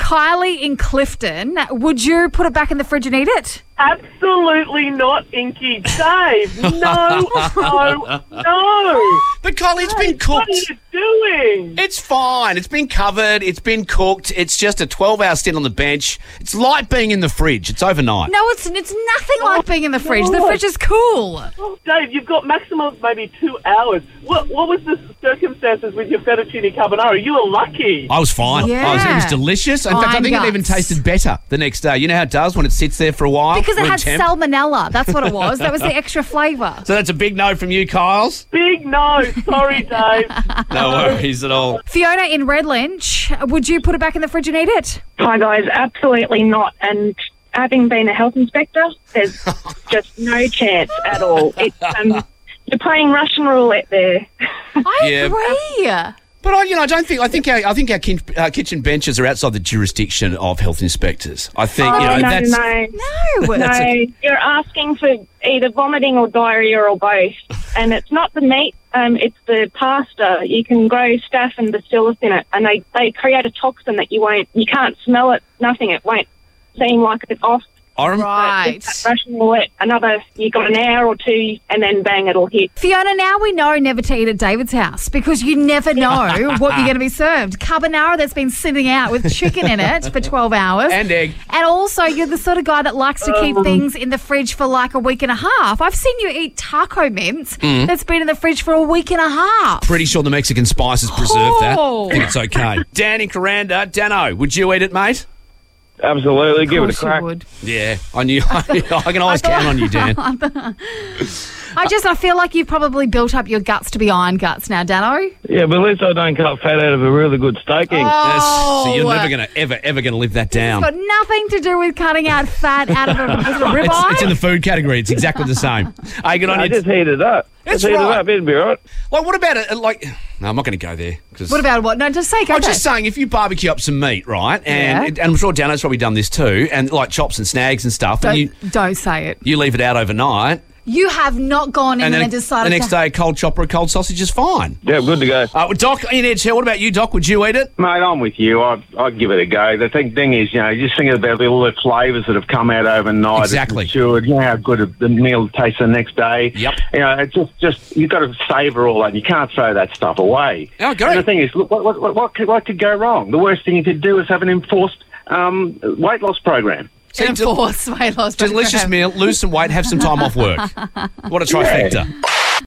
Kylie in Clifton. Would you put it back in the fridge and eat it? Absolutely not, Inky. Dave, no. But Kylie, it's been cooked. What are you doing? It's fine. It's been covered. It's been cooked. It's just a 12-hour stint on the bench. It's like being in the fridge. It's overnight. No, it's nothing like being in the fridge. The fridge is cool. Oh, Dave, you've got maximum maybe 2 hours. What was the circumstances with your fettuccine carbonara? You were lucky. I was fine. Yeah. It was delicious. In fact, I Fine think it even guts. tasted better the next day. You know how it does when it sits there for a while? Because it room had temp? salmonella. That's what it was. That was the extra flavour. So that's a big no from you, Kyles. Big no. Sorry, Dave. No worries at all. Fiona in Red Lynch, would you put it back in the fridge and eat it? Hi guys, absolutely not. And having been a health inspector, there's just no chance at all. It's you're playing Russian roulette there. I Yeah. agree. But I don't think. I think our kitchen benches are outside the jurisdiction of health inspectors. I think No, that's. No. You're asking for either vomiting or diarrhea or both. And it's not the meat, it's the pasta. You can grow staph and bacillus in it, and they create a toxin that you can't smell it, nothing. It won't seem like it's off. Right. That Russian roulette, you got an hour or two, and then bang, it'll hit. Fiona, now we know never to eat at David's house because you never know what you're going to be served. Carbonara that's been sitting out with chicken in it for 12 hours. And egg. And also, you're the sort of guy that likes to keep things in the fridge for like a week and a half. I've seen you eat taco mince that's been in the fridge for a week and a half. Pretty sure the Mexican spices preserved that. Oh. I think it's okay. Dan in Coranda. Dano, would you eat it, mate? Absolutely, give it a Of course you crack. would. Yeah, I knew. I can always count on you, Dan. I feel like you've probably built up your guts to be iron guts now, Dano. Yeah, but at least I don't cut fat out of a really good steaking. Yes, so you're Oh. never going to ever going to live that down. It's got nothing to do with cutting out fat out of a ribeye. It's in the food category. It's exactly the same. Hey, good on I you. just heat it up. That's Just heat right. it up, it'd be all right. Like, what about it? Like, no, I'm not going to go there. What about what? No, just say go. I'm just saying, if you barbecue up some meat, right, Yeah. and I'm sure Dano's probably done this too, and like chops and snags and stuff, and Don't say it. you leave it out overnight, You have not gone in and and then decided the next day a cold chop or a cold sausage is fine. Yeah, good to go. Doc in Edge Hill, what about you, Doc? Would you eat it? Mate, I'm with you. I'd give it a go. The thing is, you just think about all the flavours that have come out overnight. Exactly. It's matured. You know how good the meal tastes the next day. Yep. It's just you've got to savour all that. You can't throw that stuff away. Oh, great. And the thing is, look, what could go wrong? The worst thing you could do is have an enforced weight loss program. enforce weight loss. Delicious meal, lose some weight, have some time off work. What a trifecta.